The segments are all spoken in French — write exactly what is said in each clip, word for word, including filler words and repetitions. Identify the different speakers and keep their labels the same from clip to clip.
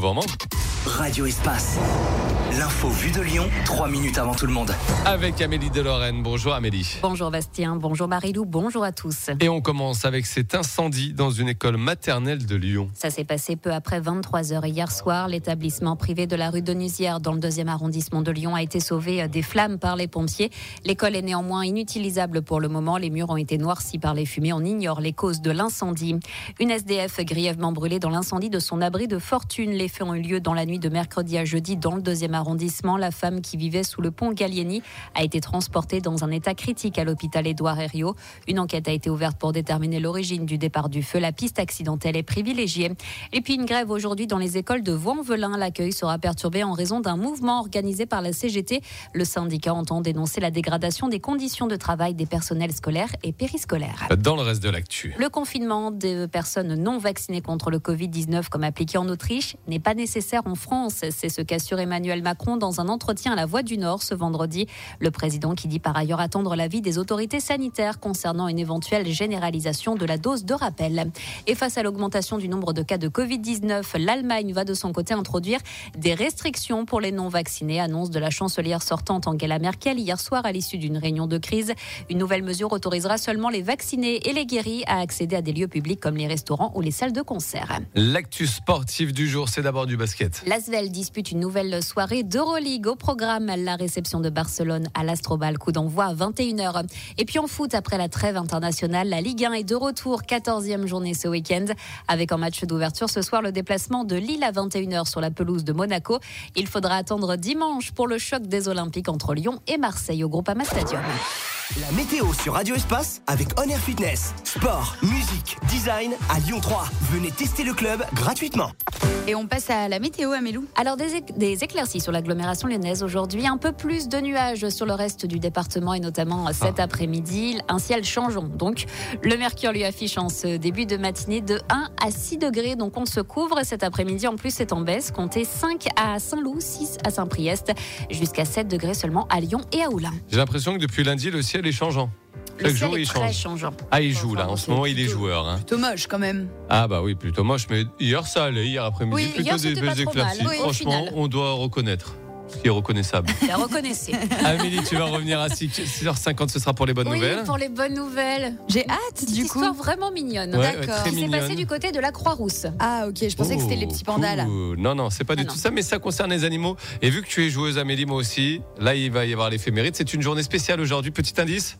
Speaker 1: novembre.
Speaker 2: Radio Espace. L'info vue de Lyon, trois minutes avant tout le monde.
Speaker 1: Avec Amélie de Lorraine. Bonjour Amélie.
Speaker 3: Bonjour Bastien, bonjour Marilou, bonjour à tous.
Speaker 1: Et on commence avec cet incendie dans une école maternelle de Lyon.
Speaker 3: Ça s'est passé peu après vingt-trois heures hier soir. L'établissement privé de la rue Deneusière dans le deuxième arrondissement de Lyon a été sauvé des flammes par les pompiers. L'école est néanmoins inutilisable pour le moment. Les murs ont été noircis par les fumées. On ignore les causes de l'incendie. Une S D F grièvement brûlée dans l'incendie de son abri de fortune. Les faits ont eu lieu dans la nuit de mercredi à jeudi dans le deuxième arrondissement. La femme qui vivait sous le pont Gallieni a été transportée dans un état critique à l'hôpital Édouard Herriot. Une enquête a été ouverte pour déterminer l'origine du départ du feu. La piste accidentelle est privilégiée. Et puis une grève aujourd'hui dans les écoles de Vaux-en-Velin. L'accueil sera perturbé en raison d'un mouvement organisé par la C G T. Le syndicat entend dénoncer la dégradation des conditions de travail des personnels scolaires et périscolaires.
Speaker 1: Dans le reste de l'actu.
Speaker 3: Le confinement des personnes non vaccinées contre le covid dix-neuf comme appliqué en Autriche n'est pas nécessaire en France. C'est ce qu'assure Emmanuel Macron dans un entretien à la Voix du Nord ce vendredi. Le président qui dit par ailleurs attendre l'avis des autorités sanitaires concernant une éventuelle généralisation de la dose de rappel. Et face à l'augmentation du nombre de cas de covid dix-neuf, l'Allemagne va de son côté introduire des restrictions pour les non-vaccinés, annonce de la chancelière sortante Angela Merkel hier soir à l'issue d'une réunion de crise. Une nouvelle mesure autorisera seulement les vaccinés et les guéris à accéder à des lieux publics comme les restaurants ou les salles de concert.
Speaker 1: L'actu sportive du jour, c'est d'abord du basket.
Speaker 3: L'Asvel dispute une nouvelle soirée d'Euroleague au programme. La réception de Barcelone à l'Astrobal, coup d'envoi à vingt et une heures. Et puis en foot, après la trêve internationale, la Ligue un est de retour, quatorzième journée ce week-end, avec en match d'ouverture ce soir le déplacement de Lille à vingt et une heures sur la pelouse de Monaco. Il faudra attendre dimanche pour le choc des Olympiques entre Lyon et Marseille au Groupama Stadium.
Speaker 2: La météo sur Radio Espace avec On Air Fitness. Sport, musique, design à Lyon trois. Venez tester le club gratuitement.
Speaker 4: Et on passe à la météo, Amélou.
Speaker 3: Alors des, é- des éclaircies sur l'agglomération lyonnaise aujourd'hui, un peu plus de nuages sur le reste du département et notamment cet ah. après-midi. Un ciel changeant donc. Le mercure lui affiche en ce début de matinée de un à six degrés, donc on se couvre. Cet après-midi en plus c'est en baisse, comptez cinq à Saint-Loup, six à Saint-Priest, jusqu'à sept degrés seulement à Lyon et à Oulin.
Speaker 1: J'ai l'impression que depuis lundi le ciel est changeant.
Speaker 3: Le
Speaker 1: Chaque
Speaker 3: ciel
Speaker 1: jour,
Speaker 3: est
Speaker 1: il
Speaker 3: très
Speaker 1: change.
Speaker 3: changeant.
Speaker 1: Ah, il joue là. En ce moment, il est joueur. Hein.
Speaker 4: Plutôt moche quand même.
Speaker 1: Ah bah oui, plutôt moche. Mais hier, ça allait. Hier après-midi,
Speaker 3: Oui,
Speaker 1: plutôt
Speaker 3: hier,
Speaker 1: des
Speaker 3: c'était
Speaker 1: belles
Speaker 3: pas trop
Speaker 1: éclaircies.
Speaker 3: mal. Oui, au
Speaker 1: Franchement,
Speaker 3: final.
Speaker 1: on doit reconnaître ce qui est reconnaissable.
Speaker 3: La reconnaissez.
Speaker 1: Amélie, tu vas revenir à six heures cinquante. Ce sera pour les bonnes
Speaker 3: Oui,
Speaker 1: nouvelles.
Speaker 3: pour les bonnes nouvelles.
Speaker 4: J'ai hâte,
Speaker 3: Petite
Speaker 4: du coup.
Speaker 3: histoire vraiment mignonne.
Speaker 1: Ouais, ouais,
Speaker 4: D'accord.
Speaker 1: très
Speaker 3: Qui s'est
Speaker 1: mignonne.
Speaker 3: passé du côté de la Croix-Rousse.
Speaker 4: Ah, ok, je pensais que c'était les petits pandas, là.
Speaker 1: Cool. Non, non, c'est pas du
Speaker 3: Ah,
Speaker 1: tout
Speaker 3: non.
Speaker 1: ça, mais ça concerne les animaux. Et vu que tu es joueuse, Amélie, moi aussi, là, il va y avoir l'éphéméride. C'est une journée spéciale aujourd'hui. Petit indice.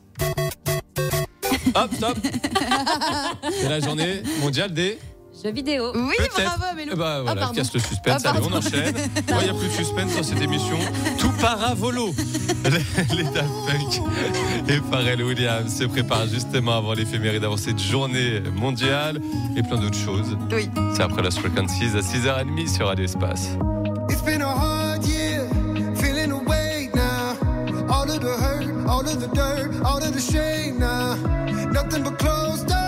Speaker 1: Hop, stop. C'est la journée mondiale des...
Speaker 3: Jeux vidéo.
Speaker 4: Oui,
Speaker 1: Peut-être.
Speaker 4: bravo, Amélou.
Speaker 1: Eh bah, voilà,
Speaker 4: Ah,
Speaker 1: je casse le suspense.
Speaker 4: Ah,
Speaker 1: Allez, on
Speaker 4: pardon.
Speaker 1: enchaîne. Il n'y a plus de suspense dans cette émission. Tout part à volo. Les, les Daft Punk et Pharrell Williams se préparent justement avant l'éphéméride, avant cette journée mondiale et plein d'autres choses.
Speaker 4: Oui.
Speaker 1: C'est après la Frequencies à six heures trente sur Radio Espace.
Speaker 5: It's been a hard year, feeling away now. All of the hurt, all of the dirt, all of the shame now. Nothing but closed doors.